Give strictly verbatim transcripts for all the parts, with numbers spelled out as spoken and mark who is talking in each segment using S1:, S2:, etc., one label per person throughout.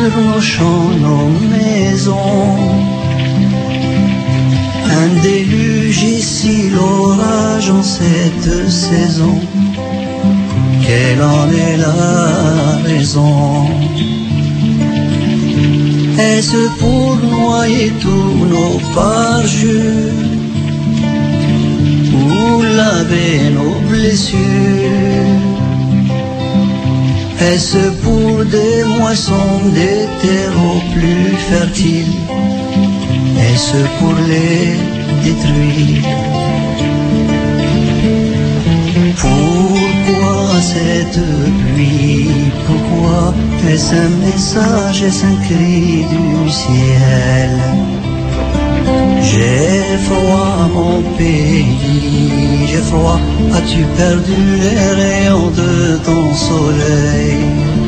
S1: détruire nos champs, nos maisons. Un déluge ici, l'orage en cette saison. Quelle en est la raison? Est-ce pour noyer tous nos parjures ou laver nos blessures? Est-ce pour des moissons, des terreaux plus fertiles? Est-ce pour les détruire? Pourquoi cette pluie? Pourquoi est-ce un message, est-ce un cri du ciel? J'ai froid mon pays, j'ai froid, as-tu perdu les rayons de ton soleil?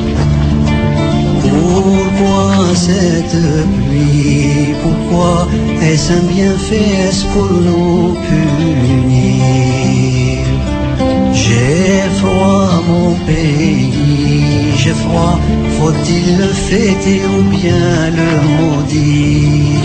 S1: Pourquoi cette pluie? Pourquoi est-ce un bienfait? Est-ce pour nous punir? J'ai froid mon pays, j'ai froid, faut-il le fêter ou bien le maudire?